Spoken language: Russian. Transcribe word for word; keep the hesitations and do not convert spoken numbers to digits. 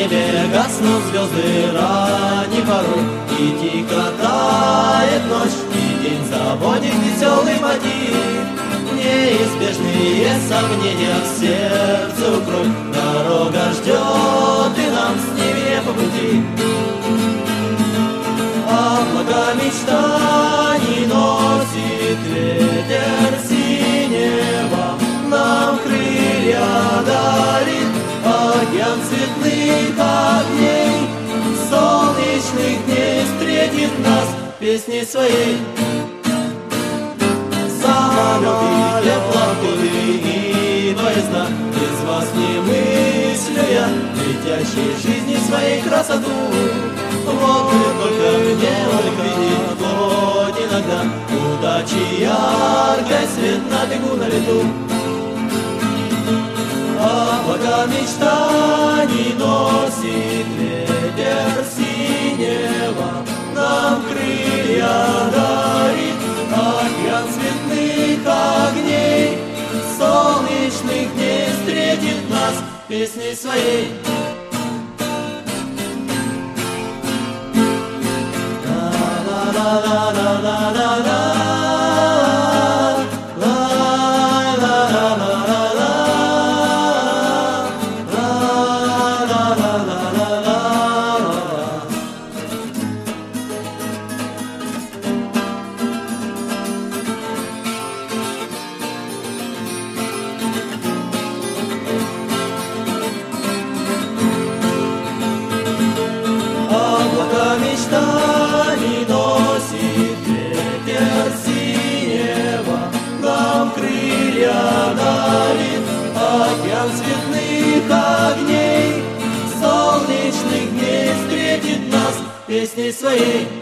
небе гаснут звезды ранней порой, и тихо тает ночь, и день заводит веселый мотив. Неизбежные сомнения в сердце укрой, дорога ждет, и нам с ними не по пути. Облака мечтаний носит ветер синего, нам крылья дарит океан цветных огней. Солнечных дней встретит нас песней своей. Самолеты, теплоходы и поезда, без вас не мыслю я летящей жизни своей красоту. Вот и только мне увидеть хоть иногда удачи яркой свет на бегу на лету. Облака мечтаний носит ветер синего, нам крылья дарит океан цветных огней. Солнечных дней встретит нас песней своей. Облака мечтаний носит ветер синего, нам крылья дарит океан цветных огней. Солнечных дней встретит нас песней своей.